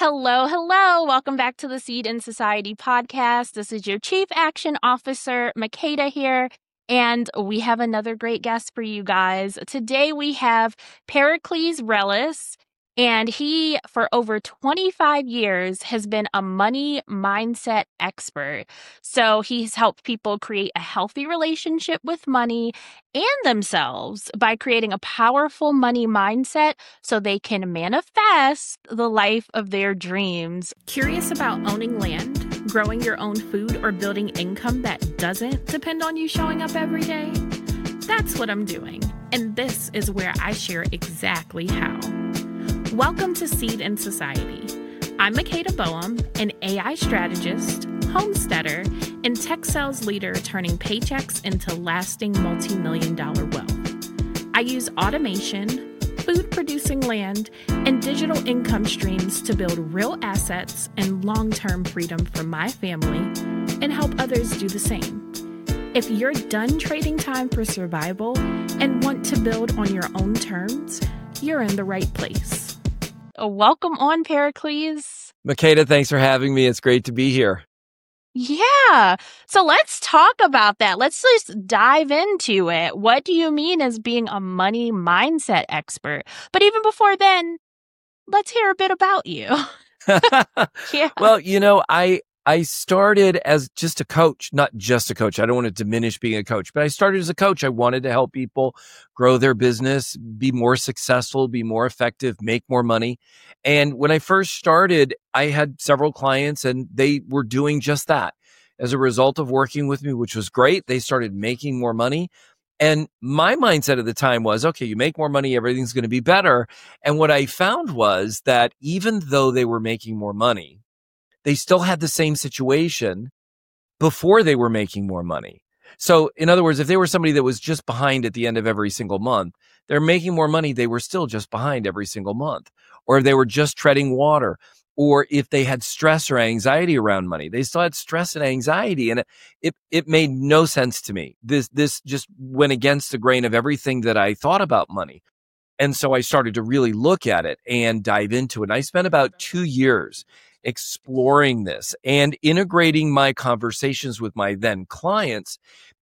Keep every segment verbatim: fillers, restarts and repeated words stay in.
Hello, hello. Welcome back to the Seed in Society podcast. This is your Chief Action Officer, Makeda here, and we have another great guest for you guys. Today we have Pericles Rellis, and he, for over twenty-five years, has been a money mindset expert. So he's helped people create a healthy relationship with money and themselves by creating a powerful money mindset so they can manifest the life of their dreams. Curious about owning land, growing your own food, or building income that doesn't depend on you showing up every day? That's what I'm doing, and this is where I share exactly how. Welcome to Seed in Society. I'm Makeda Boehm, an A I strategist, homesteader, and tech sales leader turning paychecks into lasting multi-million dollar wealth. I use automation, food-producing land, and digital income streams to build real assets and long-term freedom for my family and help others do the same. If you're done trading time for survival and want to build on your own terms, you're in the right place. Welcome on, Pericles. Makeda, thanks for having me. It's great to be here. Yeah. So let's talk about that. Let's just dive into it. What do you mean as being a money mindset expert? But even before then, let's hear a bit about you. Yeah. Well, you know, I I started as just a coach, not just a coach. I don't want to diminish being a coach, but I started as a coach. I wanted to help people grow their business, be more successful, be more effective, make more money. And when I first started, I had several clients and they were doing just that. As a result of working with me, which was great, they started making more money. And my mindset at the time was, okay, you make more money, everything's going to be better. And what I found was that even though they were making more money, they still had the same situation before they were making more money. So in other words, if they were somebody that was just behind at the end of every single month, they're making more money, they were still just behind every single month. Or if they were just treading water, or if they had stress or anxiety around money, they still had stress and anxiety. And it, it, it made no sense to me. This, this just went against the grain of everything that I thought about money. And so I started to really look at it and dive into it. And I spent about two years exploring this and integrating my conversations with my then clients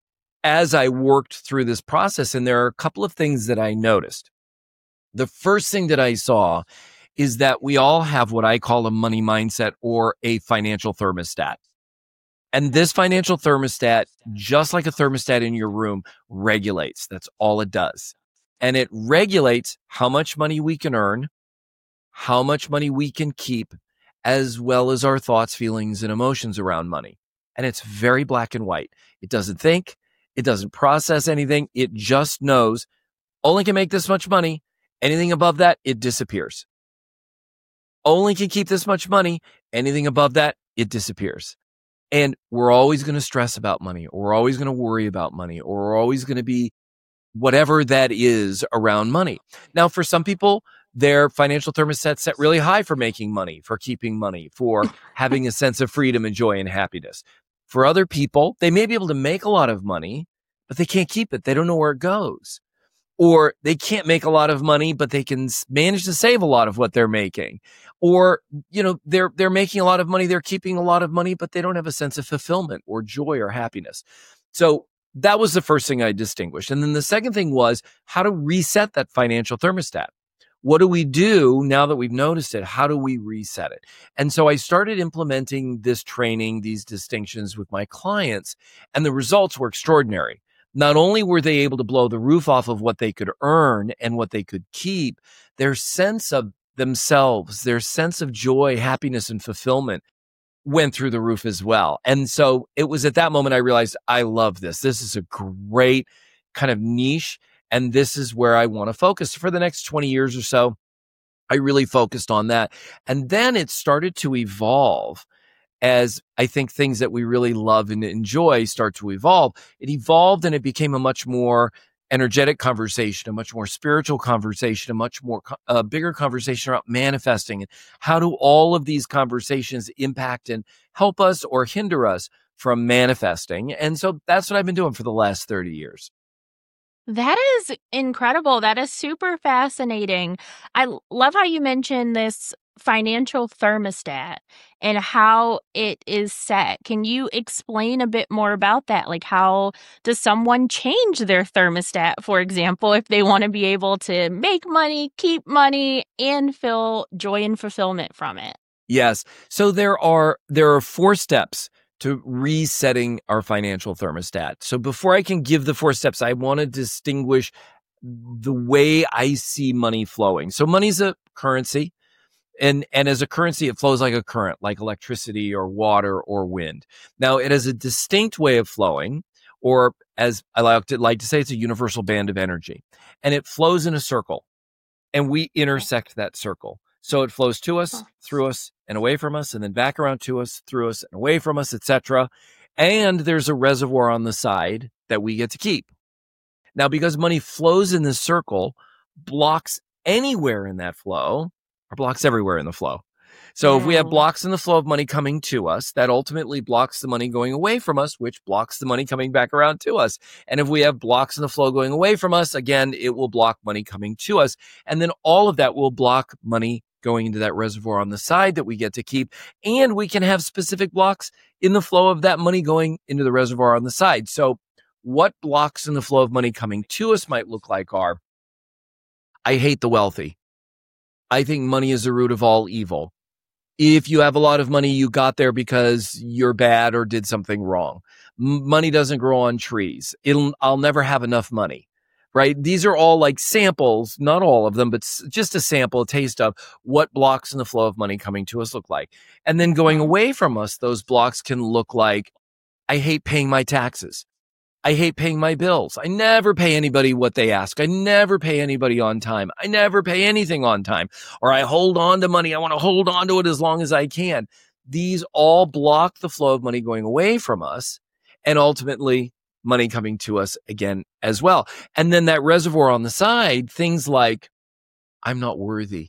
as I worked through this process. And there are a couple of things that I noticed. The first thing that I saw is that we all have what I call a money mindset or a financial thermostat. And this financial thermostat, just like a thermostat in your room, regulates. That's all it does. And it regulates how much money we can earn, how much money we can keep, as well as our thoughts, feelings, and emotions around money. And it's very black and white. It doesn't think, it doesn't process anything. It just knows only can make this much money. Anything above that, it disappears. Only can keep this much money. Anything above that, it disappears. And we're always going to stress about money, or we're always going to worry about money, or we're always going to be whatever that is around money. Now, for some people, their financial thermostat set really high for making money, for keeping money, for having a sense of freedom and joy and happiness. For other people, they may be able to make a lot of money, but they can't keep it. They don't know where it goes. Or they can't make a lot of money, but they can manage to save a lot of what they're making. Or, you know, they're they're making a lot of money, they're keeping a lot of money, but they don't have a sense of fulfillment or joy or happiness. So that was the first thing I distinguished. And then the second thing was how to reset that financial thermostat. What do we do now that we've noticed it? How do we reset it? And so I started implementing this training, these distinctions with my clients, and the results were extraordinary. Not only were they able to blow the roof off of what they could earn and what they could keep, their sense of themselves, their sense of joy, happiness, and fulfillment went through the roof as well. And so it was at that moment I realized I love this. This is a great kind of niche. And this is where I want to focus for the next twenty years or so. I really focused on that. And then it started to evolve as I think things that we really love and enjoy start to evolve. It evolved and it became a much more energetic conversation, a much more spiritual conversation, a much more a bigger conversation about manifesting. And how do all of these conversations impact and help us or hinder us from manifesting? And so that's what I've been doing for the last thirty years. That is incredible. That is super fascinating. I l- love how you mentioned this financial thermostat and how it is set. Can you explain a bit more about that? Like, how does someone change their thermostat, for example, if they want to be able to make money, keep money, and feel joy and fulfillment from it? Yes. So there are there are four steps to resetting our financial thermostat. So before I can give the four steps, I want to distinguish the way I see money flowing. So money's a currency. And and as a currency, it flows like a current, like electricity or water or wind. Now, it has a distinct way of flowing, or as I like to, like to say, it's a universal band of energy. And it flows in a circle, and we intersect that circle. So it flows to us, through us, and away from us, and then back around to us, through us, and away from us, et cetera. And there's a reservoir on the side that we get to keep. Now, because money flows in this circle, blocks anywhere in that flow are blocks everywhere in the flow. So if we have blocks in the flow of money coming to us, that ultimately blocks the money going away from us, which blocks the money coming back around to us. And if we have blocks in the flow going away from us, again, it will block money coming to us. And then all of that will block money going into that reservoir on the side that we get to keep. And we can have specific blocks in the flow of that money going into the reservoir on the side. So what blocks in the flow of money coming to us might look like are, I hate the wealthy. I think money is the root of all evil. If you have a lot of money, you got there because you're bad or did something wrong. M- money doesn't grow on trees. It'll, I'll never have enough money, right? These are all like samples, not all of them, but s- just a sample, a taste of what blocks in the flow of money coming to us look like. And then going away from us, those blocks can look like, I hate paying my taxes. I hate paying my bills. I never pay anybody what they ask. I never pay anybody on time. I never pay anything on time. Or I hold on to money. I want to hold on to it as long as I can. These all block the flow of money going away from us and ultimately money coming to us again as well. And then that reservoir on the side, things like, I'm not worthy.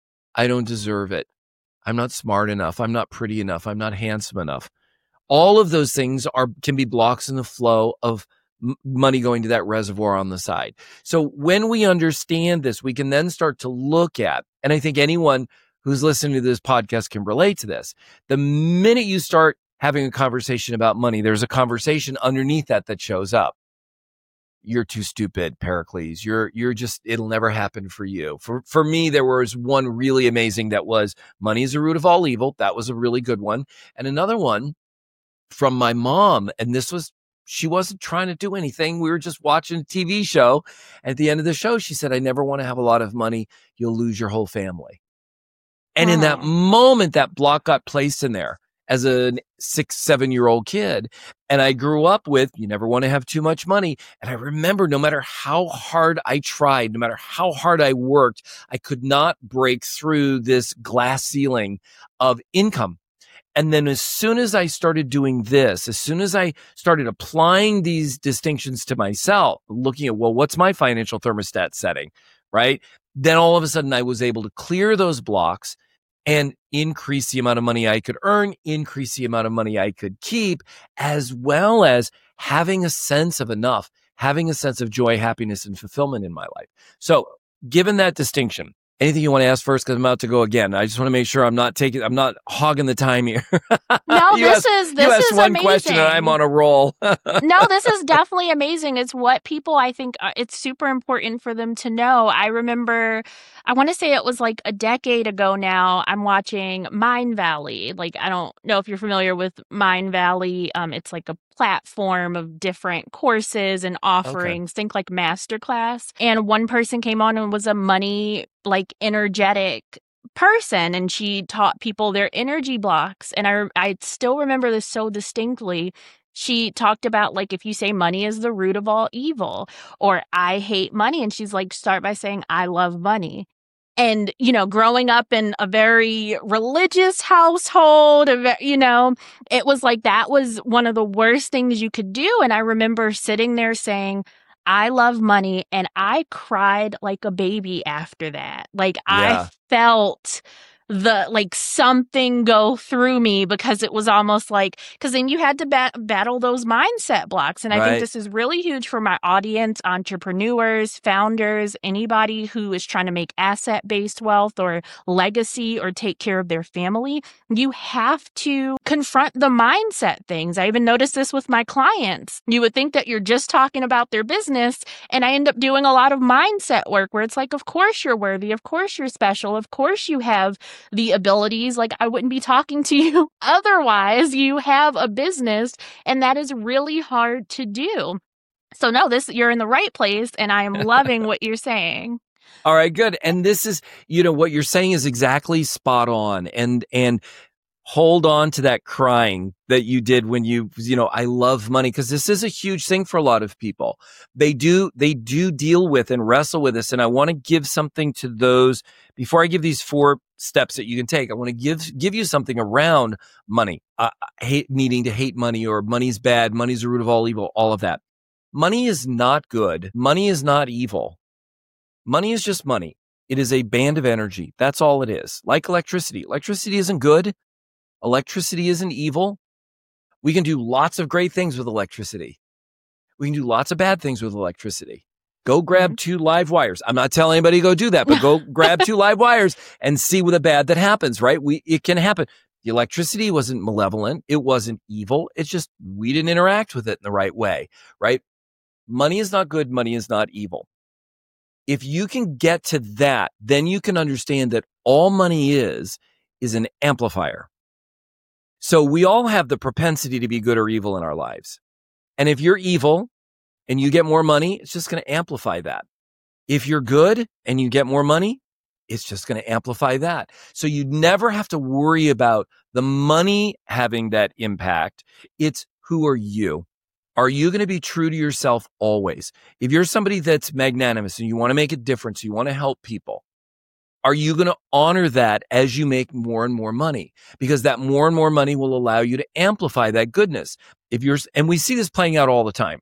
I don't deserve it. I'm not smart enough. I'm not pretty enough. I'm not handsome enough. All of those things are can be blocks in the flow of m- money going to that reservoir on the side. So when we understand this, we can then start to look at, and I think anyone who's listening to this podcast can relate to this. The minute you start having a conversation about money, there's a conversation underneath that that shows up. You're too stupid, Pericles. You're you're just, it'll never happen for you. For for me, there was one really amazing that was, money is the root of all evil. That was a really good one. And another one from my mom, and this was, she wasn't trying to do anything. We were just watching a T V show. At the end of the show, she said, I never want to have a lot of money. You'll lose your whole family. And in that moment, that block got placed in there as a six, seven year old kid. And I grew up with, you never want to have too much money. And I remember no matter how hard I tried, no matter how hard I worked, I could not break through this glass ceiling of income. And then as soon as I started doing this, as soon as I started applying these distinctions to myself, looking at, well, what's my financial thermostat setting, right? Then all of a sudden I was able to clear those blocks and increase the amount of money I could earn, increase the amount of money I could keep, as well as having a sense of enough, having a sense of joy, happiness, and fulfillment in my life. So given that distinction, anything you want to ask first? Because I'm about to go again. I just want to make sure I'm not taking, I'm not hogging the time here. No, you this asked, is this you asked is one amazing. question and I'm on a roll. No, this is definitely amazing. It's what people, I think, uh, it's super important for them to know. I remember, I want to say it was like a decade ago now, I'm watching Mindvalley. Like, I don't know if you're familiar with Mindvalley. Um, it's like a platform of different courses and offerings, think like Masterclass. And one person came on and was a money, like, energetic person, and she taught people their energy blocks. And I I still remember this so distinctly. She talked about, like, if you say money is the root of all evil, or I hate money, and she's like, start by saying I love money. And, you know, growing up in a very religious household, you know, it was like that was one of the worst things you could do. And I remember sitting there saying, I love money. And I cried like a baby after that. Like, Yeah. I felt the like something go through me, because it was almost like, because then you had to bat- battle those mindset blocks. And I Right. think this is really huge for my audience, entrepreneurs, founders, anybody who is trying to make asset-based wealth or legacy or take care of their family. You have to confront the mindset things. I even noticed this with my clients. You would think that you're just talking about their business, and I end up doing a lot of mindset work where it's like, of course you're worthy, of course you're special, of course you have the abilities. Like, I wouldn't be talking to you otherwise. You have a business, and that is really hard to do. So no, this, you're in the right place, and I am loving what you're saying. All right, good. And this is, you know, what you're saying is exactly spot on. And, and hold on to that crying that you did when you, you know, I love money, because this is a huge thing for a lot of people. They do, they do deal with and wrestle with this. And I want to give something to those before I give these four steps that you can take. I want to give, give you something around money. I, I hate needing to hate money, or money's bad. Money's the root of all evil, all of that. Money is not good. Money is not evil. Money is just money. It is a band of energy. That's all it is. Like electricity. Electricity isn't good. Electricity isn't evil. We can do lots of great things with electricity. We can do lots of bad things with electricity. Go grab two live wires. I'm not telling anybody to go do that, but go grab two live wires and see what the bad that happens, right? We, it can happen. The electricity wasn't malevolent. It wasn't evil. It's just we didn't interact with it in the right way, right? Money is not good. Money is not evil. If you can get to that, then you can understand that all money is, is an amplifier. So we all have the propensity to be good or evil in our lives. And if you're evil and you get more money, it's just going to amplify that. If you're good and you get more money, it's just going to amplify that. So you never have to worry about the money having that impact. It's who are you? Are you going to be true to yourself always? If you're somebody that's magnanimous and you want to make a difference, you want to help people, are you going to honor that as you make more and more money? Because that more and more money will allow you to amplify that goodness. If you're, and we see this playing out all the time.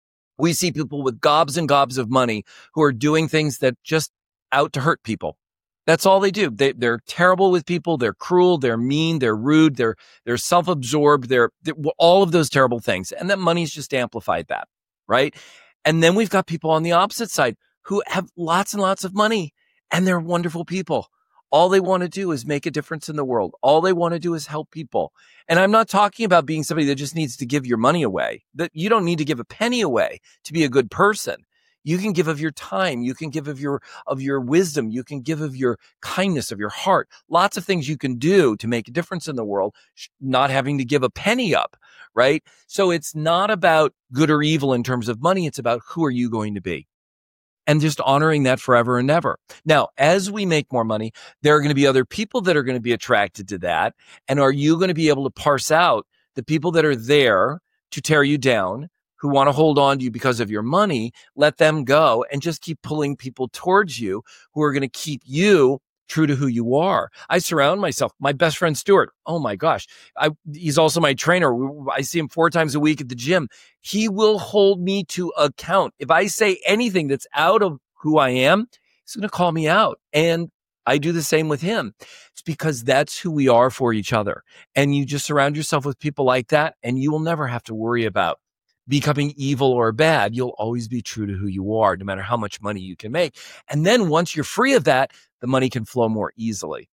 We see people with gobs and gobs of money who are doing things that just out to hurt people. That's all they do. They, they're terrible with people. They're cruel. They're mean. They're rude. They're, they're self-absorbed. They're, they're all of those terrible things. And that money's just amplified that, right? And then we've got people on the opposite side who have lots and lots of money, and they're wonderful people. All they want to do is make a difference in the world. All they want to do is help people. And I'm not talking about being somebody that just needs to give your money away. That you don't need to give a penny away to be a good person. You can give of your time. You can give of your, of your wisdom. You can give of your kindness, of your heart. Lots of things you can do to make a difference in the world, not having to give a penny up, right? So it's not about good or evil in terms of money. It's about who are you going to be? And just honoring that forever and ever. Now, as we make more money, there are going to be other people that are going to be attracted to that. And are you going to be able to parse out the people that are there to tear you down, who want to hold on to you because of your money, let them go, and just keep pulling people towards you who are going to keep you true to who you are? I surround myself. My best friend, Stuart. Oh my gosh. I, he's also my trainer. I see him four times a week at the gym. He will hold me to account. If I say anything that's out of who I am, he's going to call me out. And I do the same with him. It's because that's who we are for each other. And you just surround yourself with people like that, and you will never have to worry about becoming evil or bad. You'll always be true to who you are, no matter how much money you can make. And then once you're free of that, the money can flow more easily.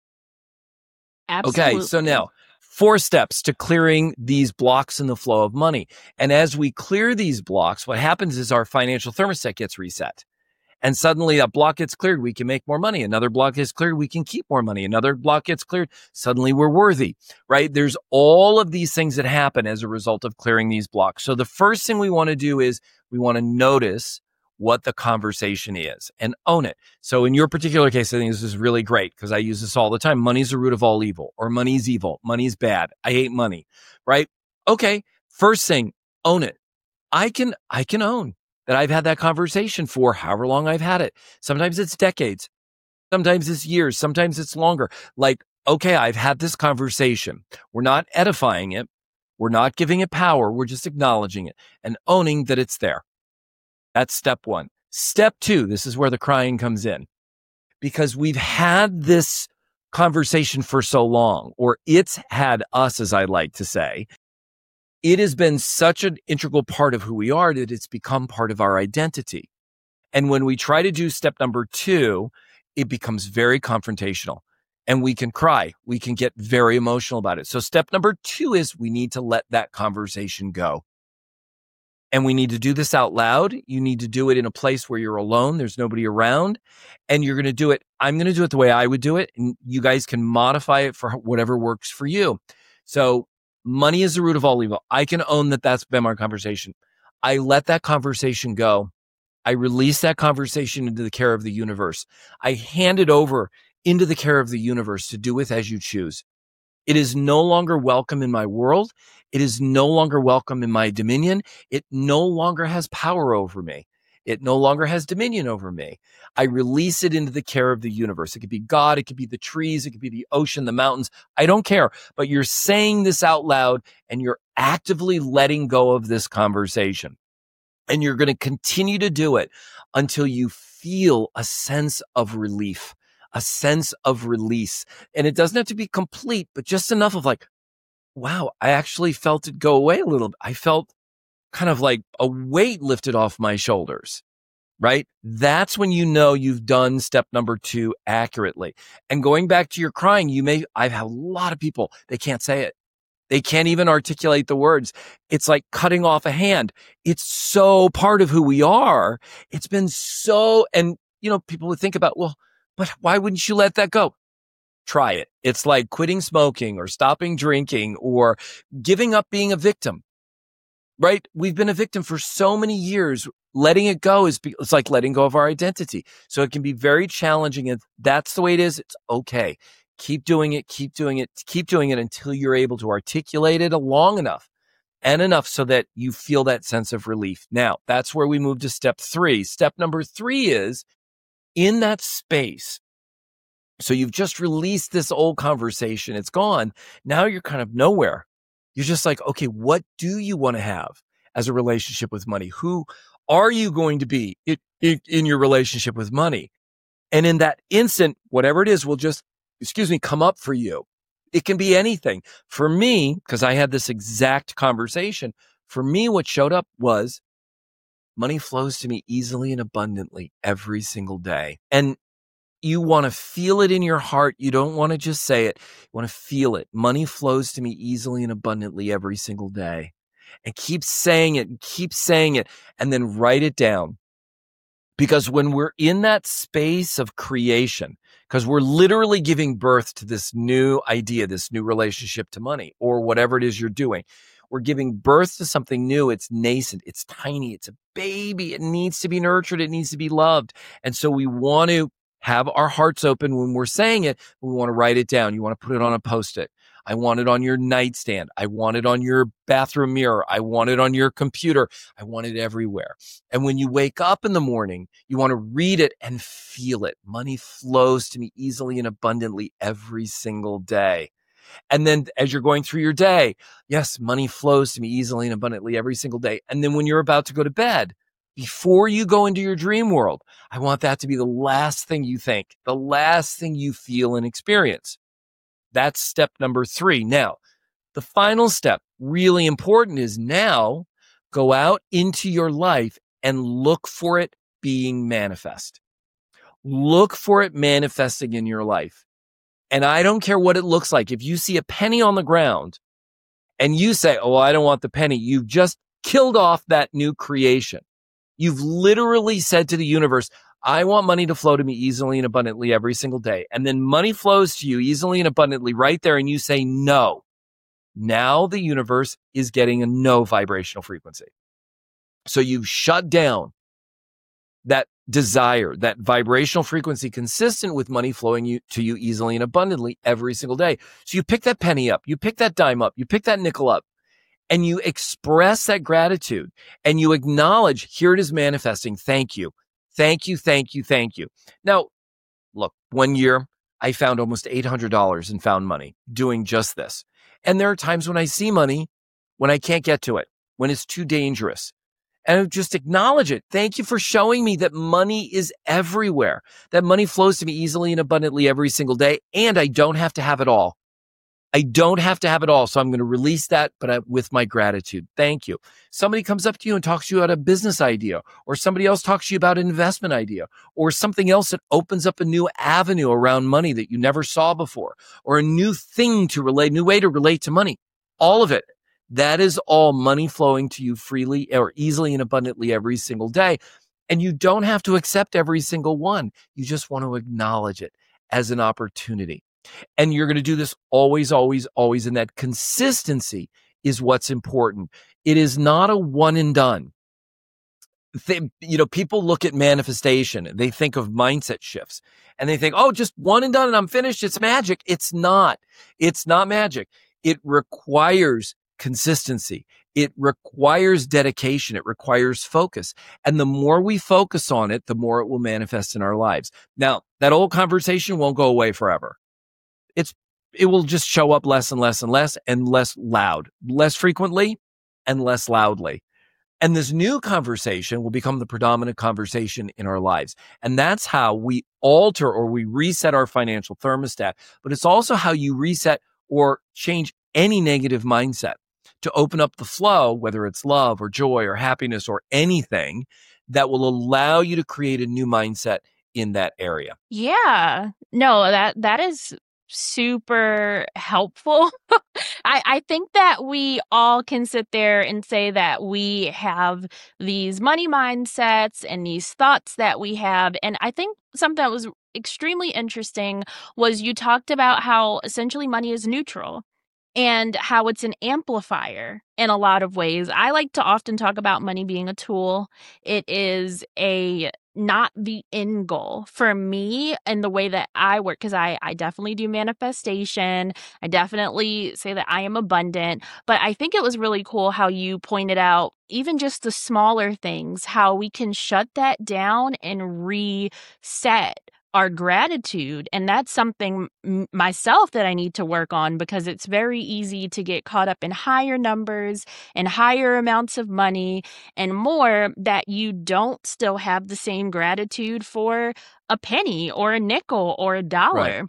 Absolutely. Okay, so now four steps to clearing these blocks in the flow of money. And as we clear these blocks, what happens is our financial thermostat gets reset. And suddenly that block gets cleared, we can make more money. Another block gets cleared, we can keep more money. Another block gets cleared, suddenly we're worthy, right? There's all of these things that happen as a result of clearing these blocks. So the first thing we want to do is we want to notice what the conversation is and own it. So in your particular case, I think this is really great because I use this all the time. Money's the root of all evil, or money's evil. Money's bad. I hate money, right? Okay. First thing, own it. I can, I can own that I've had that conversation for however long I've had it. Sometimes it's decades. Sometimes it's years. Sometimes it's longer. Like, okay, I've had this conversation. We're not edifying it. We're not giving it power. We're just acknowledging it and owning that it's there. That's step one. Step two, this is where the crying comes in, because we've had this conversation for so long, or it's had us, as I like to say. It has been such an integral part of who we are that it's become part of our identity. And when we try to do step number two, it becomes very confrontational and we can cry. We can get very emotional about it. So step number two is we need to let that conversation go. And we need to do this out loud. You need to do it in a place where you're alone. There's nobody around. And you're going to do it. I'm going to do it the way I would do it. And you guys can modify it for whatever works for you. So money is the root of all evil. I can own that that's been our conversation. I let that conversation go. I release that conversation into the care of the universe. I hand it over into the care of the universe to do with as you choose. It is no longer welcome in my world. It is no longer welcome in my dominion. It no longer has power over me. It no longer has dominion over me. I release it into the care of the universe. It could be God. It could be the trees. It could be the ocean, the mountains. I don't care. But you're saying this out loud and you're actively letting go of this conversation. And you're going to continue to do it until you feel a sense of relief, a sense of release. And it doesn't have to be complete, but just enough of like, wow, I actually felt it go away a little bit. I felt kind of like a weight lifted off my shoulders, right? That's when you know you've done step number two accurately. And going back to your crying, you may, I've had a lot of people, they can't say it. They can't even articulate the words. It's like cutting off a hand. It's so part of who we are. It's been so, and you know, people would think about, well, but why wouldn't you let that go? Try it. It's like quitting smoking or stopping drinking or giving up being a victim, right? We've been a victim for so many years. Letting it go is, it's like letting go of our identity. So it can be very challenging. And that's the way it is. It's okay. Keep doing it, keep doing it, keep doing it until you're able to articulate it long enough and enough so that you feel that sense of relief. Now, that's where we move to step three. Step number three is in that space. So you've just released this old conversation. It's gone. Now you're kind of nowhere. You're just like, okay, what do you want to have as a relationship with money? Who are you going to be in, in, in your relationship with money? And in that instant, whatever it is, will just excuse me, come up for you. It can be anything. For me, because I had this exact conversation, for me, what showed up was money flows to me easily and abundantly every single day. And you want to feel it in your heart. You don't want to just say it. You want to feel it. Money flows to me easily and abundantly every single day. And keep saying it and keep saying it and then write it down. Because when we're in that space of creation, because we're literally giving birth to this new idea, this new relationship to money, or whatever it is you're doing, we're giving birth to something new. It's nascent. It's tiny. It's a baby. It needs to be nurtured. It needs to be loved. And so we want to have our hearts open when we're saying it. We want to write it down. You want to put it on a Post-it. I want it on your nightstand. I want it on your bathroom mirror. I want it on your computer. I want it everywhere. And when you wake up in the morning, you want to read it and feel it. Money flows to me easily and abundantly every single day. And then as you're going through your day, yes, money flows to me easily and abundantly every single day. And then when you're about to go to bed, before you go into your dream world, I want that to be the last thing you think, the last thing you feel and experience. That's step number three. Now, the final step, really important, is now go out into your life and look for it being manifest. Look for it manifesting in your life. And I don't care what it looks like. If you see a penny on the ground and you say, oh, I don't want the penny, you've just killed off that new creation. You've literally said to the universe, I want money to flow to me easily and abundantly every single day. And then money flows to you easily and abundantly right there. And you say no. Now the universe is getting a no vibrational frequency. So you've shut down that desire, that vibrational frequency consistent with money flowing you, to you easily and abundantly every single day. So you pick that penny up, you pick that dime up, you pick that nickel up, and you express that gratitude and you acknowledge, here it is manifesting. Thank you. Thank you, thank you, thank you. Now, look, one year I found almost eight hundred dollars in found money doing just this. And there are times when I see money, when I can't get to it, when it's too dangerous. and just acknowledge it. Thank you for showing me that money is everywhere, that money flows to me easily and abundantly every single day, and I don't have to have it all. I don't have to have it all. So I'm going to release that, but I, with my gratitude. Thank you. Somebody comes up to you and talks to you about a business idea, or somebody else talks to you about an investment idea, or something else that opens up a new avenue around money that you never saw before, or a new thing to relate, new way to relate to money. All of it. That is all money flowing to you freely or easily and abundantly every single day. And you don't have to accept every single one. You just want to acknowledge it as an opportunity. And you're going to do this always, always, always. And that consistency is what's important. It is not a one and done. They, you know, people look at manifestation, they think of mindset shifts, and they think, oh, just one and done and I'm finished. It's magic. It's not. It's not magic. It requires consistency. It requires dedication. It requires focus. And the more we focus on it, the more it will manifest in our lives. Now, that old conversation won't go away forever. It's, it will just show up less and less and less and less loud, less frequently and less loudly. And this new conversation will become the predominant conversation in our lives. And that's how we alter or we reset our financial thermostat. But it's also how you reset or change any negative mindset to open up the flow, whether it's love or joy or happiness or anything that will allow you to create a new mindset in that area. Yeah, no, that that is super helpful. I, I think that we all can sit there and say that we have these money mindsets and these thoughts that we have. And I think something that was extremely interesting was you talked about how essentially money is neutral and how it's an amplifier in a lot of ways. I like to often talk about money being a tool. It is a not the end goal for me and the way that I work, because I, I definitely do manifestation. I definitely say that I am abundant. But I think it was really cool how you pointed out even just the smaller things, how we can shut that down and reset our gratitude. And that's something m- myself that I need to work on, because it's very easy to get caught up in higher numbers and higher amounts of money and more that you don't still have the same gratitude for a penny or a nickel or a dollar. Right.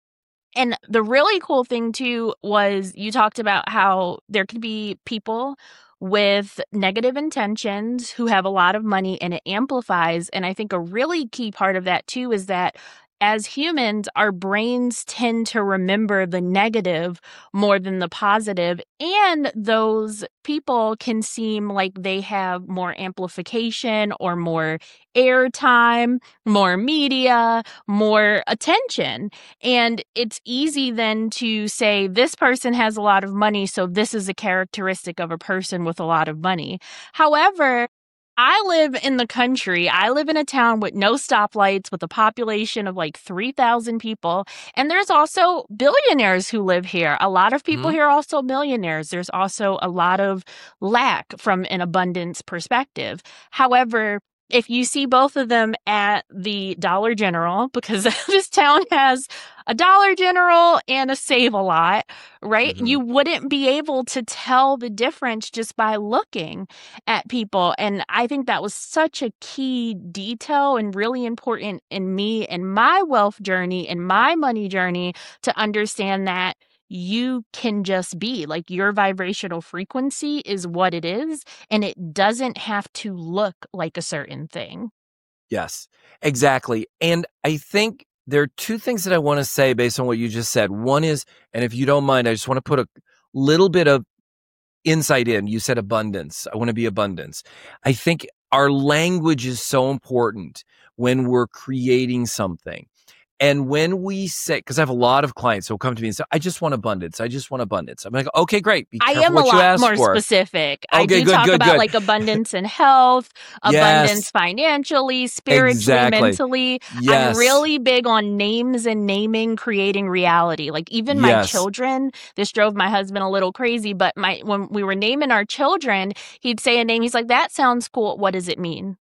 And the really cool thing too was you talked about how there could be people with negative intentions who have a lot of money and it amplifies. And I think a really key part of that too is that as humans, our brains tend to remember the negative more than the positive, and those people can seem like they have more amplification or more airtime, more media, more attention. And it's easy then to say this person has a lot of money, so this is a characteristic of a person with a lot of money. However, I live in the country. I live in a town with no stoplights, with a population of like three thousand people. And there's also billionaires who live here. A lot of people mm-hmm. here are also millionaires. There's also a lot of lack from an abundance perspective. However, if you see both of them at the Dollar General, because this town has a Dollar General and a Save-A-Lot, right? Mm-hmm. You wouldn't be able to tell the difference just by looking at people. And I think that was such a key detail and really important in me and my wealth journey and my money journey to understand that you can just be like your vibrational frequency is what it is, and it doesn't have to look like a certain thing. Yes, exactly. And I think there are two things that I want to say based on what you just said. One is, and if you don't mind, I just want to put a little bit of insight in. You said abundance. I want to be abundance. I think our language is so important when we're creating something. And when we say, because I have a lot of clients who will come to me and say, I just want abundance. I just want abundance. I'm like, okay, great. Be I careful am what a you lot ask more for. specific. Okay, I do good, talk good, about good. like abundance in health, Yes. abundance financially, spiritually, Exactly. mentally. Yes. I'm really big on names and naming, creating reality. Like even my Yes. children, this drove my husband a little crazy, but my when we were naming our children, he'd say a name. He's like, that sounds cool. What does it mean?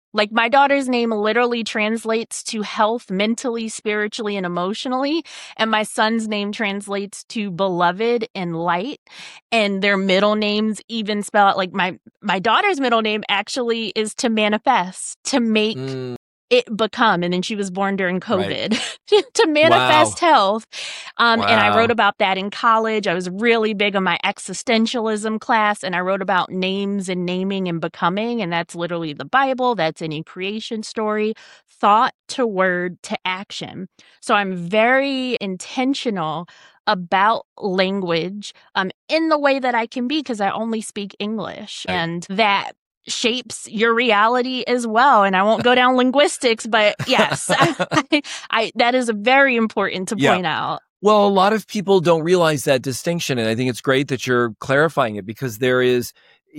Like my daughter's name literally translates to health mentally, spiritually, and emotionally. And my son's name translates to beloved and light. And their middle names even spell out like my, my daughter's middle name actually is to manifest, to make mm. it become. And then she was born during COVID right. to manifest wow. health. Um, wow. And I wrote about that in college. I was really big on my existentialism class, and I wrote about names and naming and becoming. And that's literally the Bible. That's any creation story, thought to word to action. So I'm very intentional about language um, in the way that I can be, because I only speak English. Right. And that shapes your reality as well. And I won't go down linguistics, but yes, I, I, that is very important to yeah. point out. Well, a lot of people don't realize that distinction. And I think it's great that you're clarifying it, because there is,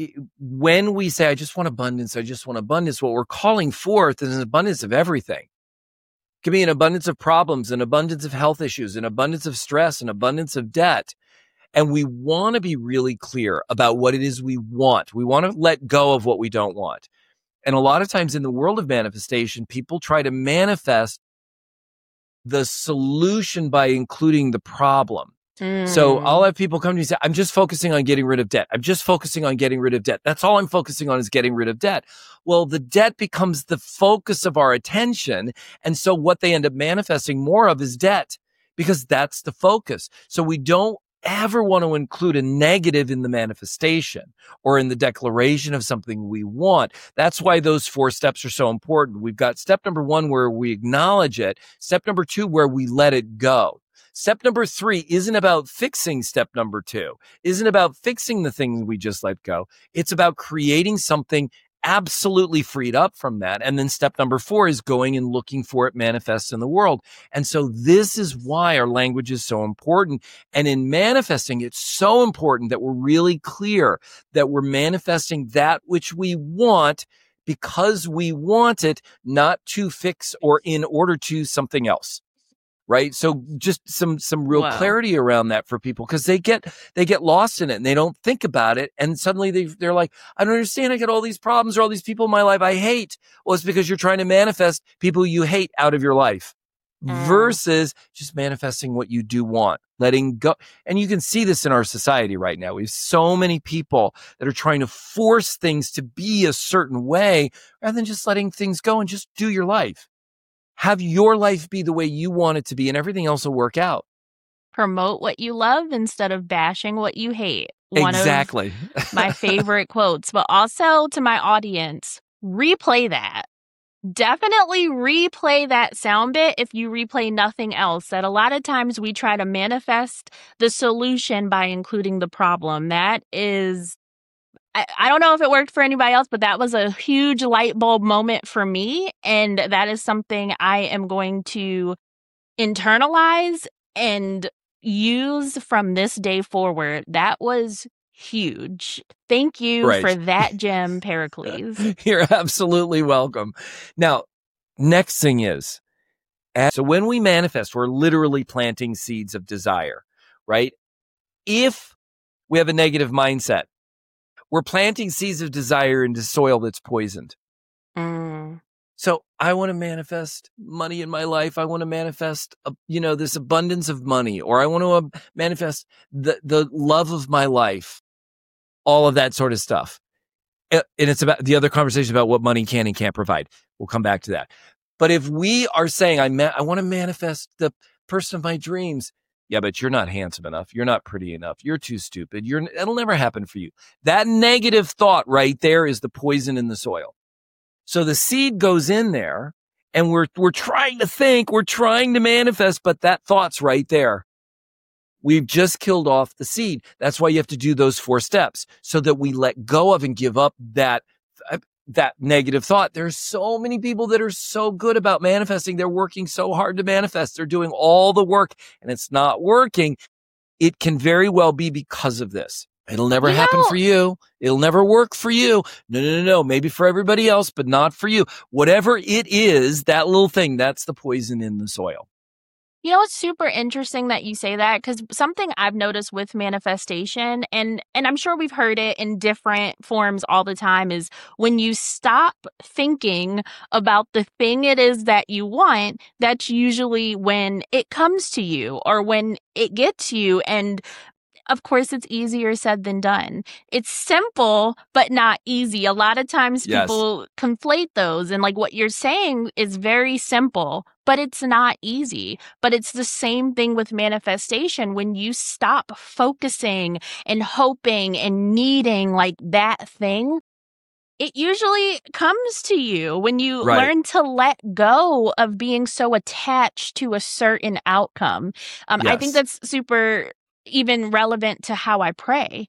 when we say, I just want abundance, I just want abundance, what we're calling forth is an abundance of everything. It can be an abundance of problems, an abundance of health issues, an abundance of stress, an abundance of debt. And we want to be really clear about what it is we want. We want to let go of what we don't want. And a lot of times in the world of manifestation, people try to manifest the solution by including the problem. Mm. So I'll have people come to me and say, I'm just focusing on getting rid of debt. I'm just focusing on getting rid of debt. That's all I'm focusing on is getting rid of debt. Well, the debt becomes the focus of our attention. And so what they end up manifesting more of is debt, because that's the focus. So we don't ever want to include a negative in the manifestation or in the declaration of something we want. That's why those four steps are so important. We've got step number one where we acknowledge it. Step number two where we let it go. Step number three isn't about fixing step number two, isn't about fixing the things we just let go. It's about creating something absolutely freed up from that. And then step number four is going and looking for it manifest in the world. And so this is why our language is so important. And in manifesting, it's so important that we're really clear that we're manifesting that which we want because we want it, not to fix or in order to something else. Right. So just some, some real wow. clarity around that for people, because they get, they get lost in it and they don't think about it. And suddenly they, they're like, I don't understand. I got all these problems or all these people in my life I hate. Well, it's because you're trying to manifest people you hate out of your life mm. versus just manifesting what you do want, letting go. And you can see this in our society right now. We have so many people that are trying to force things to be a certain way rather than just letting things go and just do your life. Have your life be the way you want it to be, and everything else will work out. Promote what you love instead of bashing what you hate. One exactly. of my favorite quotes, but also to my audience, replay that. Definitely replay that sound bit if you replay nothing else. That a lot of times we try to manifest the solution by including the problem. That is... I, I don't know if it worked for anybody else, but that was a huge light bulb moment for me. And that is something I am going to internalize and use from this day forward. That was huge. Thank you right. for that gem, Pericles. You're absolutely welcome. Now, next thing is, so when we manifest, we're literally planting seeds of desire, right? If we have a negative mindset, we're planting seeds of desire into soil that's poisoned. Mm. So I want to manifest money in my life. I want to manifest, a, you know, this abundance of money, or I want to uh, manifest the, the love of my life, all of that sort of stuff. And it's about the other conversation about what money can and can't provide. We'll come back to that. But if we are saying, I, ma- I want to manifest the person of my dreams, yeah, but you're not handsome enough. You're not pretty enough. You're too stupid. You're, it'll never happen for you. That negative thought right there is the poison in the soil. So the seed goes in there and we're, we're trying to think, we're trying to manifest, but that thought's right there. We've just killed off the seed. That's why you have to do those four steps so that we let go of and give up that, that negative thought. There's so many people that are so good about manifesting. They're working so hard to manifest. They're doing all the work and it's not working. It can very well be because of this. It'll never you happen know, for you. It'll never work for you. No, no, no, no. Maybe for everybody else, but not for you. Whatever it is, that little thing, that's the poison in the soil. You know, it's super interesting that you say that, because something I've noticed with manifestation, and and I'm sure we've heard it in different forms all the time, is when you stop thinking about the thing it is that you want, that's usually when it comes to you or when it gets you. And of course, it's easier said than done. It's simple, but not easy. A lot of times Yes. people conflate those. And like what you're saying is very simple, but it's not easy. But it's the same thing with manifestation. When you stop focusing and hoping and needing like that thing, it usually comes to you when you Right. learn to let go of being so attached to a certain outcome. Um, I think Yes. that's super even relevant to how I pray.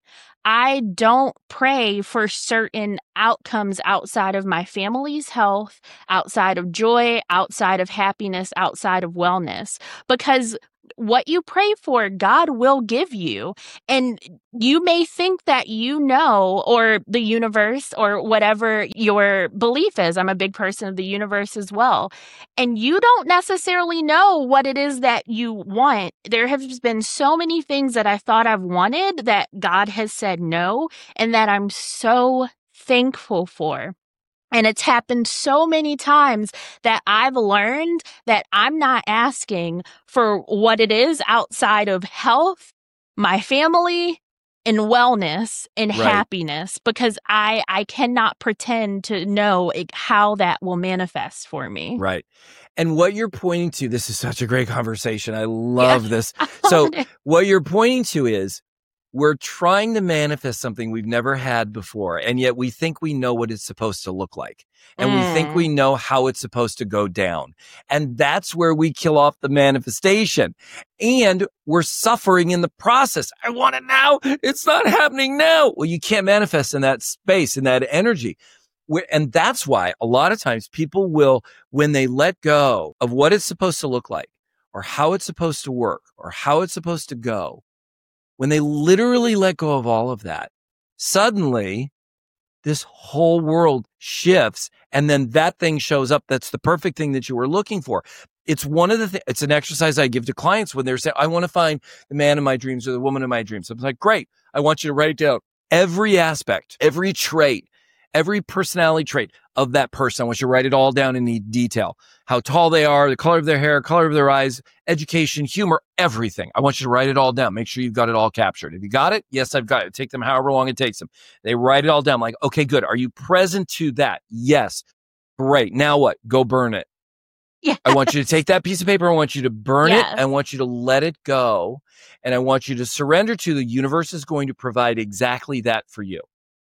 I don't pray for certain outcomes outside of my family's health, outside of joy, outside of happiness, outside of wellness, because what you pray for, God will give you. And you may think that you know, or the universe, or whatever your belief is. I'm a big person of the universe as well. And you don't necessarily know what it is that you want. There have just been so many things that I thought I've wanted that God has said no, and that I'm so thankful for. And it's happened so many times that I've learned that I'm not asking for what it is outside of health, my family, and wellness and Right. happiness, because I I cannot pretend to know like, how that will manifest for me. Right. And what you're pointing to, this is such a great conversation. I Yeah, love this. I So loved it. what you're pointing to is we're trying to manifest something we've never had before, and yet we think we know what it's supposed to look like. And we think we Mm. know how it's supposed to go down. And that's where we kill off the manifestation. And we're suffering in the process. I want it now. It's not happening now. Well, you can't manifest in that space, in that energy. Where- And that's why a lot of times people will, when they let go of what it's supposed to look like, or how it's supposed to work, or how it's supposed to go, when they literally let go of all of that, suddenly this whole world shifts, and then that thing shows up. That's the perfect thing that you were looking for. It's one of the th- it's an exercise I give to clients when they're saying, I want to find the man of my dreams or the woman of my dreams. I'm like, great. I want you to write down every aspect, every trait, every personality trait of that person. I want you to write it all down in detail. How tall they are, the color of their hair, color of their eyes, education, humor, everything. I want you to write it all down. Make sure you've got it all captured. Have you got it? Yes, I've got it. Take them however long it takes them. They write it all down. I'm like, okay, good. Are you present to that? Yes. Great. Now what? Go burn it. Yeah. I want you to take that piece of paper. I want you to burn Yes. it. I want you to let it go. And I want you to surrender to the universe is going to provide exactly that for you.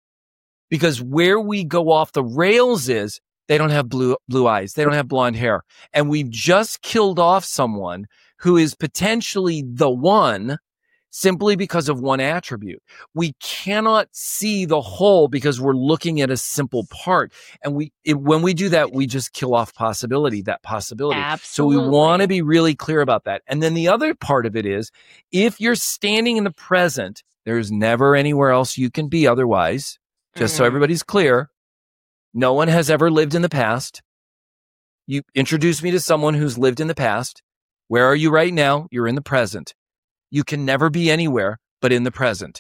Because where we go off the rails is they don't have blue blue eyes. They don't have blonde hair. And we've just killed off someone who is potentially the one simply because of one attribute. We cannot see the whole because we're looking at a simple part. And we, it, when we do that, we just kill off possibility, that possibility. Absolutely. So we want to be really clear about that. And then the other part of it is if you're standing in the present, there's never anywhere else you can be otherwise. Just so Mm. everybody's clear, no one has ever lived in the past. You introduce me to someone who's lived in the past. Where are you right now? You're in the present. You can never be anywhere but in the present.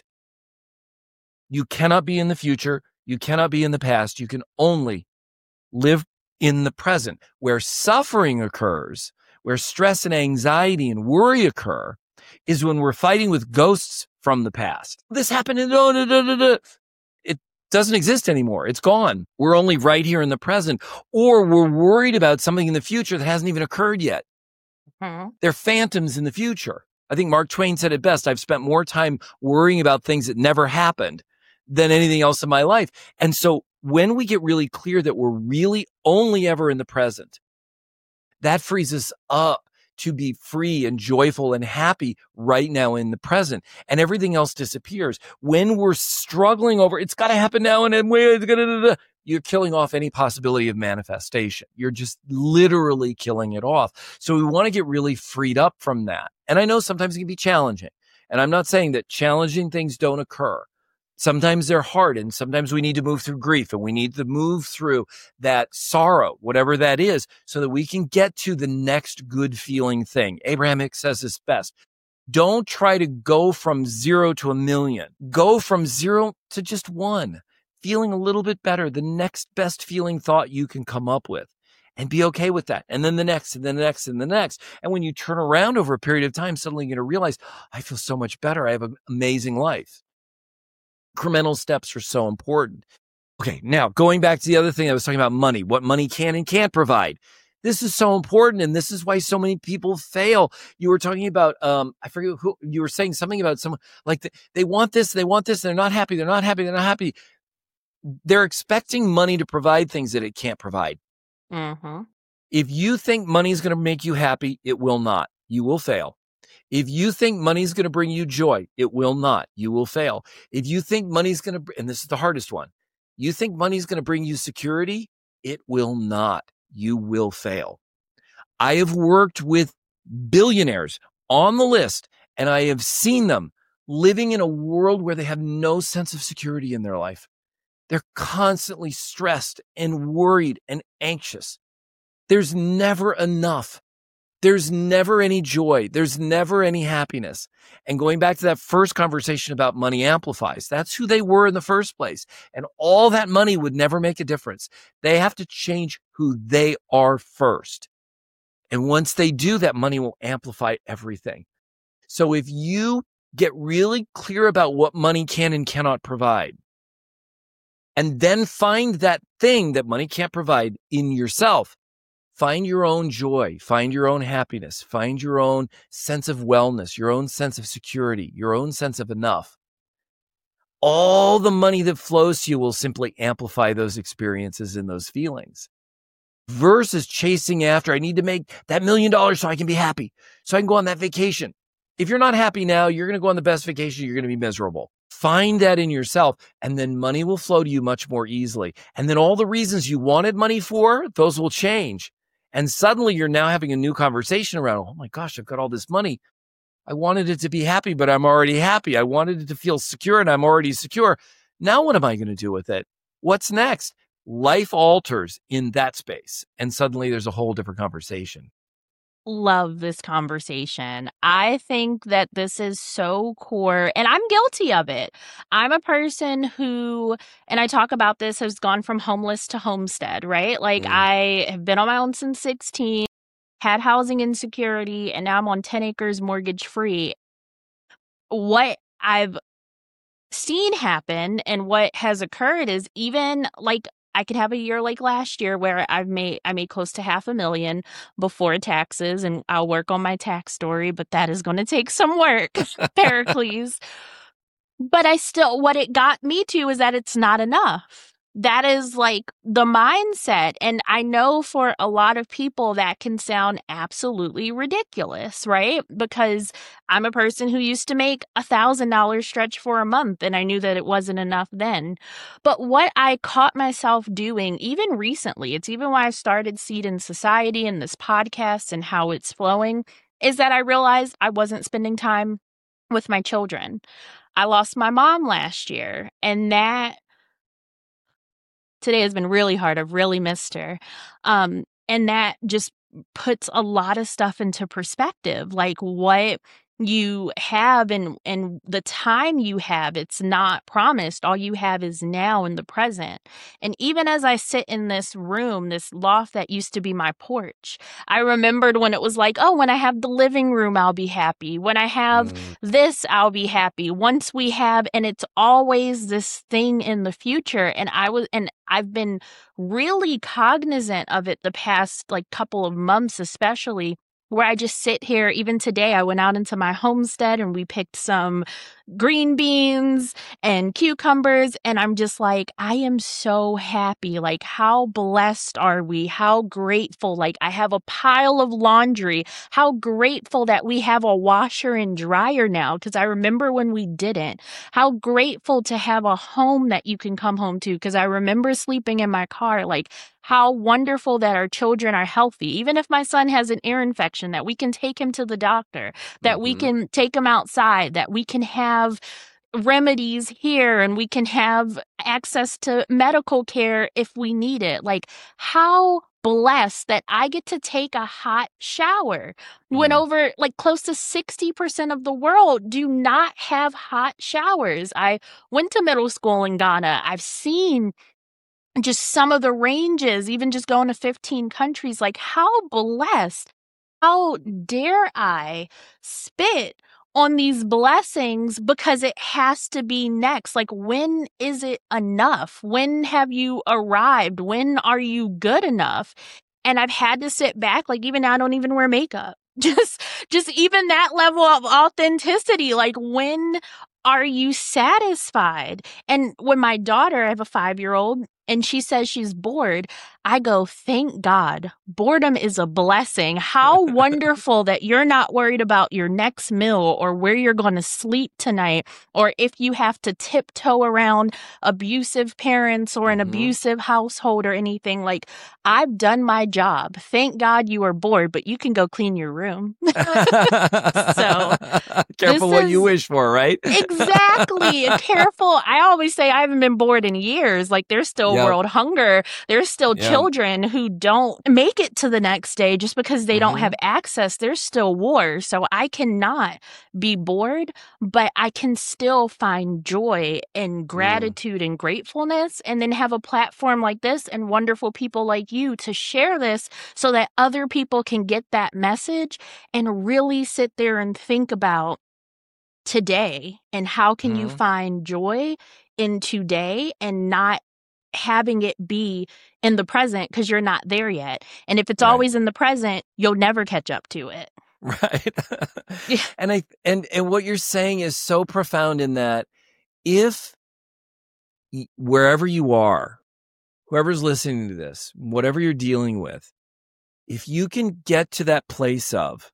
You cannot be in the future. You cannot be in the past. You can only live in the present. Where suffering occurs, where stress and anxiety and worry occur, is when we're fighting with ghosts from the past. This happened in da, da, da, da, da. It doesn't exist anymore. It's gone. We're only right here in the present, or we're worried about something in the future that hasn't even occurred yet. Mhm. They're phantoms in the future. I think Mark Twain said it best. I've spent more time worrying about things that never happened than anything else in my life. And so when we get really clear that we're really only ever in the present, that frees us up to be free and joyful and happy right now in the present, and everything else disappears. When we're struggling over, it's got to happen now and then, wait, it's gonna, you're killing off any possibility of manifestation. You're just literally killing it off. So we want to get really freed up from that. And I know sometimes it can be challenging, and I'm not saying that challenging things don't occur, Sometimes they're hard, and sometimes we need to move through grief, and we need to move through that sorrow, whatever that is, so that we can get to the next good feeling thing. Abraham Hicks says this best. Don't try to go from zero to a million. Go from zero to just one, feeling a little bit better, the next best feeling thought you can come up with, and be okay with that. And then the next, and then the next, and the next. And when you turn around over a period of time, suddenly you're going to realize, I feel so much better. I have an amazing life. Incremental steps are so important. Okay, now going back to the other thing I was talking about, money, what money can and can't provide. This is so important, and this is why so many people fail. You were talking about, um, I forget who, you were saying something about someone, like the, they want this, they want this, they're not happy, they're not happy, they're not happy. They're expecting money to provide things that it can't provide. Mm-hmm. If you think money is going to make you happy, it will not. You will fail. If you think money is going to bring you joy, it will not. You will fail. If you think money is going to, and this is the hardest one, you think money is going to bring you security, it will not. You will fail. I have worked with billionaires on the list, and I have seen them living in a world where they have no sense of security in their life. They're constantly stressed and worried and anxious. There's never enough. There's never any joy. There's never any happiness. And going back to that first conversation about money amplifies, that's who they were in the first place. And all that money would never make a difference. They have to change who they are first. And once they do, that money will amplify everything. So if you get really clear about what money can and cannot provide, and then find that thing that money can't provide in yourself, find your own joy, find your own happiness, find your own sense of wellness, your own sense of security, your own sense of enough. All the money that flows to you will simply amplify those experiences and those feelings. Versus chasing after, I need to make that million dollars so I can be happy, so I can go on that vacation. If you're not happy now, you're going to go on the best vacation, you're going to be miserable. Find that in yourself, and then money will flow to you much more easily. And then all the reasons you wanted money for, those will change. And suddenly you're now having a new conversation around, oh my gosh, I've got all this money. I wanted it to be happy, but I'm already happy. I wanted it to feel secure, and I'm already secure. Now what am I going to do with it? What's next? Life alters in that space. And suddenly there's a whole different conversation. Love this conversation. I think that this is so core, and I'm guilty of it. I'm a person who, and I talk about this, has gone from homeless to homestead, right? Like mm. I have been on my own since sixteen, had housing insecurity, and now I'm on ten acres mortgage free. What I've seen happen and what has occurred is even like I could have a year like last year where I've made I made close to half a million before taxes, and I'll work on my tax story, but that is going to take some work, Pericles. But I still, what it got me to is that it's not enough. That is like the mindset. And I know for a lot of people that can sound absolutely ridiculous, right? Because I'm a person who used to make a thousand dollars stretch for a month, and I knew that it wasn't enough then. But what I caught myself doing, even recently, it's even why I started Seed in Society and this podcast and how it's flowing, is that I realized I wasn't spending time with my children. I lost my mom last year, and that today has been really hard. I've really missed her. Um, and that just puts a lot of stuff into perspective, like what you have and, and the time you have. It's not promised. All you have is now in the present. And even as I sit in this room, this loft that used to be my porch, I remembered when it was like, oh, when I have the living room, I'll be happy. When I have mm. this, I'll be happy. Once we have, and it's always this thing in the future. And I was, and I've been really cognizant of it the past like couple of months, especially, where I just sit here. Even today, I went out into my homestead and we picked some green beans and cucumbers. And I'm just like, I am so happy. Like, how blessed are we? How grateful. Like, I have a pile of laundry. How grateful that we have a washer and dryer now, because I remember when we didn't. How grateful to have a home that you can come home to, because I remember sleeping in my car. Like, how wonderful that our children are healthy. Even if my son has an ear infection, that we can take him to the doctor, that mm-hmm. we can take him outside, that we can have remedies here and we can have access to medical care if we need it. Like, how blessed that I get to take a hot shower when Mm. over like close to sixty percent of the world do not have hot showers. I went to middle school in Ghana. I've seen just some of the ranges, even just going to fifteen countries. Like, how blessed, how dare I spit on these blessings because it has to be next? Like, when is it enough? When have you arrived? When are you good enough? And I've had to sit back, like, even now I don't even wear makeup. Just, just even that level of authenticity. Like, when are you satisfied? And when my daughter, I have a five-year-old, and she says she's bored, I go, thank God. Boredom is a blessing. How wonderful that you're not worried about your next meal or where you're going to sleep tonight, or if you have to tiptoe around abusive parents or an Mhm. abusive household or anything. Like, I've done my job. Thank God you are bored, but you can go clean your room. So, Careful this what you is- wish for, right? Exactly. Careful. I always say I haven't been bored in years. Like, there's still Yep. world hunger. There's still Yep. children who don't make it to the next day just because they don't Mhm. have access. There's still wars. So I cannot be bored, but I can still find joy and gratitude and gratefulness, and then have a platform like this and wonderful people like you to share this so that other people can get that message and really sit there and think about today and how can you Mhm. find joy in today and not having it be in the present because you're not there yet. And if it's Right. always in the present, you'll never catch up to it. Right. Yeah. And I and and what you're saying is so profound in that if y- wherever you are, whoever's listening to this, whatever you're dealing with, if you can get to that place of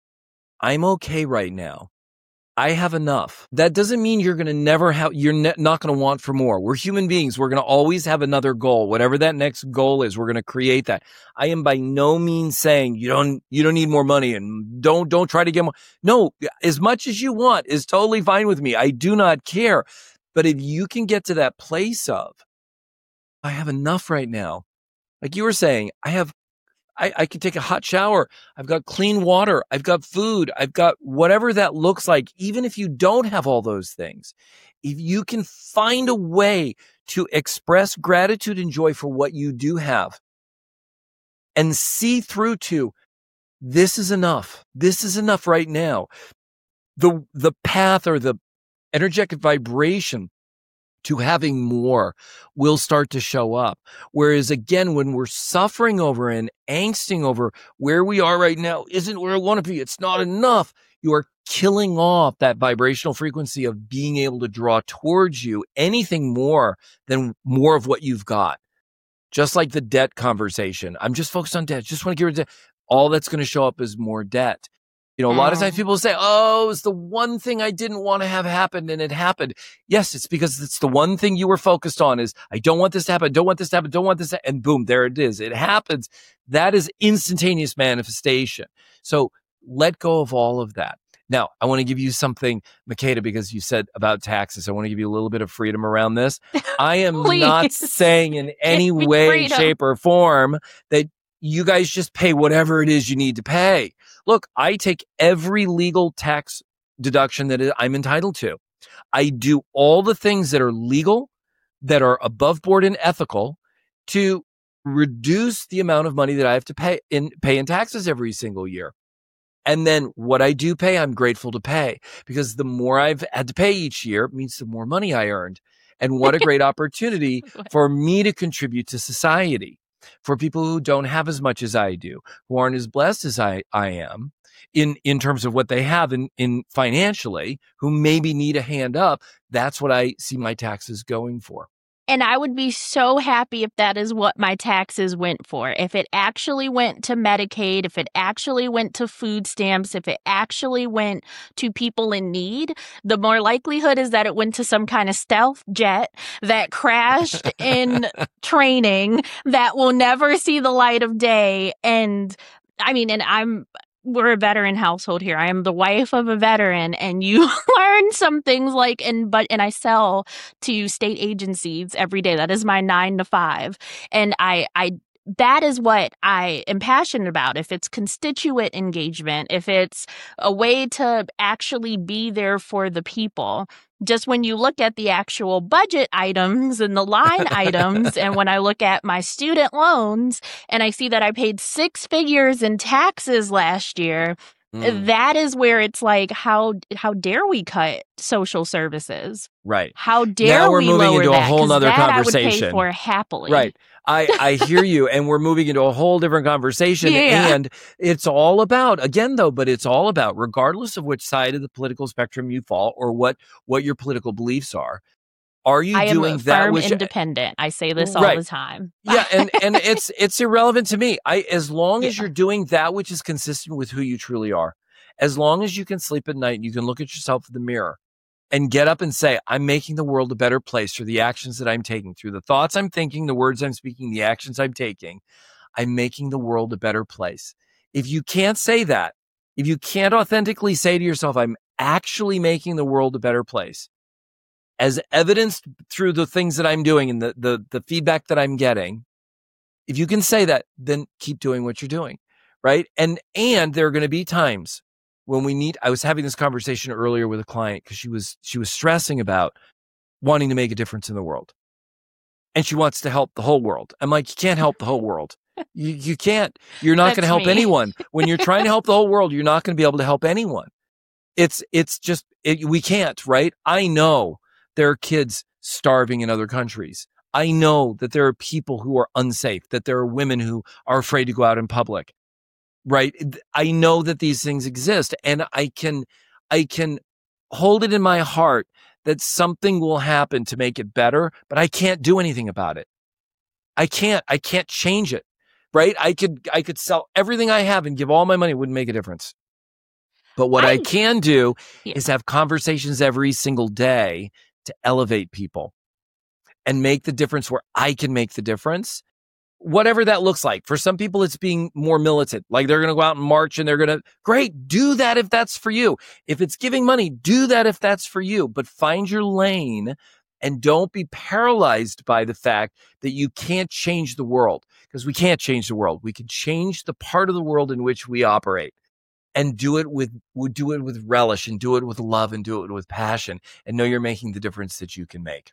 I'm okay right now. I have enough. That doesn't mean you're going to never have, you're ne- not going to want for more. We're human beings. We're going to always have another goal. Whatever that next goal is, we're going to create that. I am by no means saying you don't, you don't need more money and don't, don't try to get more. No, as much as you want is totally fine with me. I do not care. But if you can get to that place of, I have enough right now. Like you were saying, I have I, I can take a hot shower. I've got clean water. I've got food. I've got whatever that looks like. Even if you don't have all those things, if you can find a way to express gratitude and joy for what you do have and see through to this is enough. This is enough right now. The, the path or the energetic vibration to having more will start to show up. Whereas again, when we're suffering over and angsting over where we are right now isn't where I want to be, it's not enough, you are killing off that vibrational frequency of being able to draw towards you anything more than more of what you've got. Just like the debt conversation. I'm just focused on debt. Just want to get rid of debt. All that's going to show up is more debt. You know, a lot of times people say, oh, it's the one thing I didn't want to have happen and it happened. Yes, it's because it's the one thing you were focused on is I don't want this to happen. Don't want this to happen. Don't want this to happen. And boom, there it is. It happens. That is instantaneous manifestation. So let go of all of that. Now, I want to give you something, Makeda, because you said about taxes. I want to give you a little bit of freedom around this. I am not saying in any way, freedom. shape, or form that you guys just pay whatever it is you need to pay. Look, I take every legal tax deduction that I'm entitled to. I do all the things that are legal, that are above board and ethical to reduce the amount of money that I have to pay in pay in taxes every single year. And then what I do pay, I'm grateful to pay because the more I've had to pay each year means the more money I earned. And what a great opportunity for me to contribute to society. For people who don't have as much as I do, who aren't as blessed as I, I am in, in terms of what they have in, in financially, who maybe need a hand up, that's what I see my taxes going for. And I would be so happy if that is what my taxes went for. If it actually went to Medicaid, if it actually went to food stamps, if it actually went to people in need, the more likelihood is that it went to some kind of stealth jet that crashed in training that will never see the light of day. And I mean, and I'm we're a veteran household here. I am the wife of a veteran, and you learn some things like, and but and I sell to state agencies every day. That is my nine to five, and I I that is what I am passionate about. If it's constituent engagement, if it's a way to actually be there for the people. Just when you look at the actual budget items and the line items, and when I look at my student loans and I see that I paid six figures in taxes last year, mm. that is where it's like, how how dare we cut social services? Right. How dare now we're we moving lower into that? a whole nother that conversation. I would pay for happily. Right. I, I hear you. And we're moving into a whole different conversation. Yeah. And it's all about, again, though, but it's all about, regardless of which side of the political spectrum you fall or what, what your political beliefs are, are you I doing am that firm which independent. I say this all right. the time. Yeah. And, and it's, it's irrelevant to me. I, as long as yeah. you're doing that which is consistent with who you truly are, as long as you can sleep at night and you can look at yourself in the mirror and get up and say, I'm making the world a better place through the actions that I'm taking, through the thoughts I'm thinking, the words I'm speaking, the actions I'm taking, I'm making the world a better place. If you can't say that, if you can't authentically say to yourself, I'm actually making the world a better place, as evidenced through the things that I'm doing and the, the, the feedback that I'm getting, if you can say that, then keep doing what you're doing, right? And, and there are going to be times when we need, I was having this conversation earlier with a client because she was, she was stressing about wanting to make a difference in the world. And she wants to help the whole world. I'm like, you can't help the whole world. You, you can't, you're not going to help me. anyone. When you're trying to help the whole world, you're not going to be able to help anyone. It's, it's just, it, we can't, right? I know there are kids starving in other countries. I know that there are people who are unsafe, that there are women who are afraid to go out in public. Right. I know that these things exist, and I can, I can hold it in my heart that something will happen to make it better, but I can't do anything about it. I can't, I can't change it. Right. I could, I could sell everything I have and give all my money. It wouldn't make a difference. But what I, I can do yeah. is have conversations every single day to elevate people and make the difference where I can make the difference. Whatever that looks like. For some people, it's being more militant. Like they're going to go out and march and they're going to, great, do that if that's for you. If it's giving money, do that if that's for you. But find your lane and don't be paralyzed by the fact that you can't change the world, because we can't change the world. We can change the part of the world in which we operate and do it with, do it with relish and do it with love and do it with passion and know you're making the difference that you can make.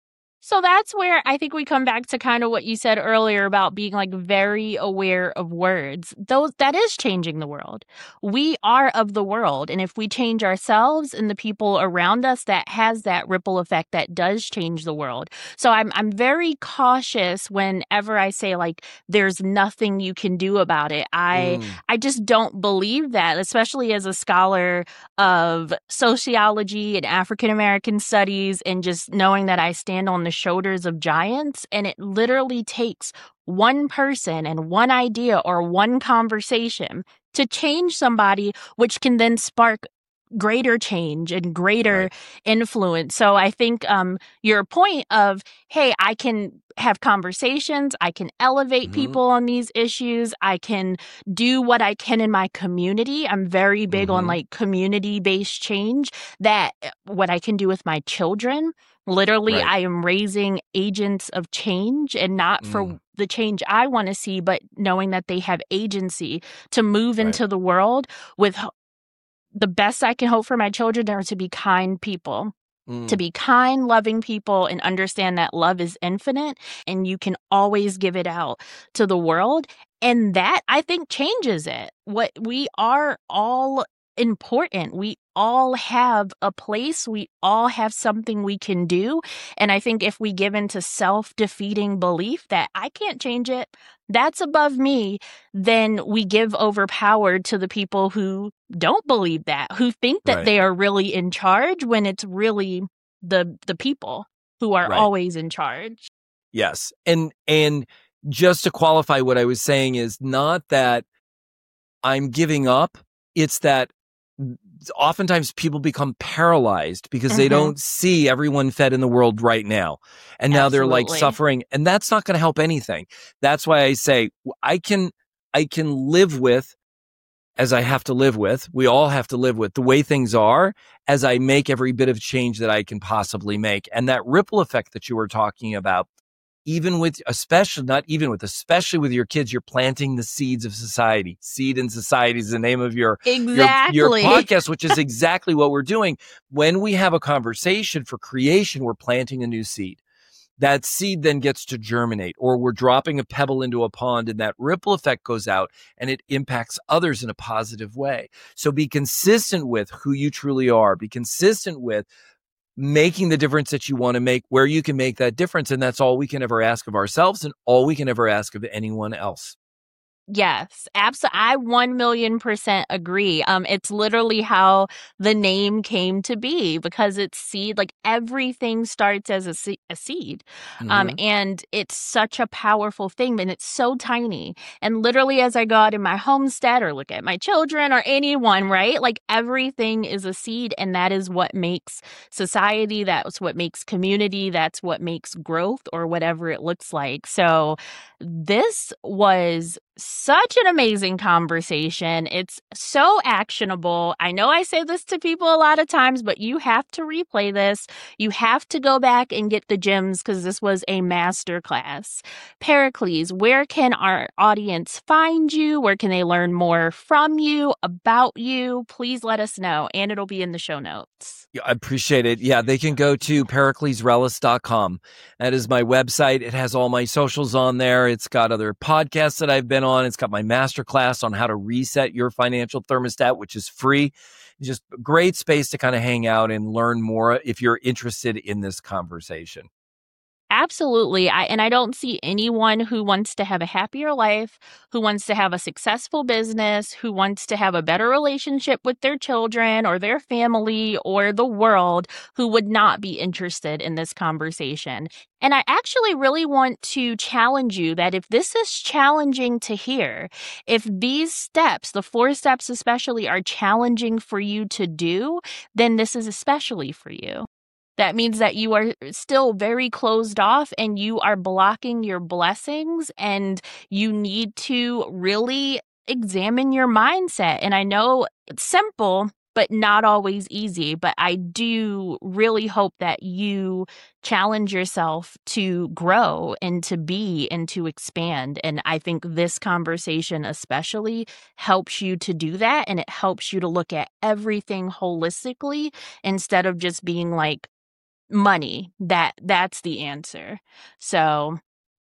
So that's where I think we come back to kind of what you said earlier about being like very aware of words. Those that is changing the world. We are of the world. And if we change ourselves and the people around us, that has that ripple effect that does change the world. So I'm I'm very cautious whenever I say like there's nothing you can do about it. I mm. I just don't believe that, especially as a scholar of sociology and African American studies, and just knowing that I stand on the shoulders of giants, and it literally takes one person and one idea or one conversation to change somebody, which can then spark greater change and greater right. influence. So I think um, your point of, hey, I can have conversations, I can elevate mm-hmm. people on these issues, I can do what I can in my community. I'm very big mm-hmm. on like community-based change, that what I can do with my children. Literally, right. I am raising agents of change, and not for mm. the change I want to see, but knowing that they have agency to move right. into the world with the best I can hope for my children are to be kind people, mm. to be kind, loving people, and understand that love is infinite and you can always give it out to the world. And that, I think, changes it. What we are all important. We all have a place. We all have something we can do. And I think if we give into self-defeating belief that I can't change it, that's above me, then we give over power to the people who don't believe that, who think that right. they are really in charge, when it's really the the people who are right. always in charge. Yes. And and just to qualify, what I was saying is not that I'm giving up. It's that oftentimes people become paralyzed because mm-hmm. they don't see everyone fed in the world right now. And now Absolutely. They're like suffering, and that's not going to help anything. That's why I say I can, I can live with as I have to live with, we all have to live with the way things are as I make every bit of change that I can possibly make. And that ripple effect that you were talking about, even with, especially, not even with, especially with your kids, you're planting the seeds of society. Seed in Society is the name of your, exactly. your, your podcast, which is exactly what we're doing. When we have a conversation for creation, we're planting a new seed. That seed then gets to germinate, or we're dropping a pebble into a pond and that ripple effect goes out and it impacts others in a positive way. So be consistent with who you truly are. Be consistent with making the difference that you want to make, where you can make that difference. And that's all we can ever ask of ourselves and all we can ever ask of anyone else. Yes, absolutely. I one million percent agree. Um, it's literally how the name came to be because it's seed. Like everything starts as a, se- a seed. Um, Mm-hmm. and it's such a powerful thing, and it's so tiny. And literally, as I go out in my homestead or look at my children or anyone, right? Like everything is a seed, and that is what makes society. That's what makes community. That's what makes growth or whatever it looks like. So this was such an amazing conversation. It's so actionable. I know I say this to people a lot of times, but you have to replay this. You have to go back and get the gems because this was a masterclass. Pericles, where can our audience find you? Where can they learn more from you, about you? Please let us know, and it'll be in the show notes. Yeah, I appreciate it. Yeah, they can go to pericles relis dot com. That is my website. It has all my socials on there. It's got other podcasts that I've been on. It's got my masterclass on how to reset your financial thermostat, which is free. It's just a great space to kind of hang out and learn more if you're interested in this conversation. Absolutely. I, and I don't see anyone who wants to have a happier life, who wants to have a successful business, who wants to have a better relationship with their children or their family or the world, who would not be interested in this conversation. And I actually really want to challenge you that if this is challenging to hear, if these steps, the four steps especially, are challenging for you to do, then this is especially for you. That means that you are still very closed off and you are blocking your blessings, and you need to really examine your mindset. And I know it's simple, but not always easy. But I do really hope that you challenge yourself to grow and to be and to expand. And I think this conversation especially helps you to do that. And it helps you to look at everything holistically instead of just being like, money, that that's the answer. So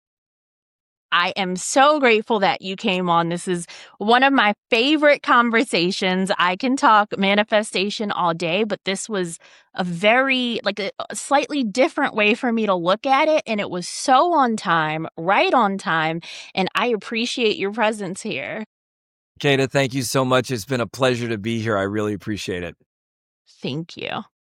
I am so grateful that you came on. This is one of my favorite conversations. I can talk manifestation all day, but this was a very, like a, a slightly different way for me to look at it. And it was so on time, right on time. And I appreciate your presence here. Kata, thank you so much. It's been a pleasure to be here. I really appreciate it. Thank you.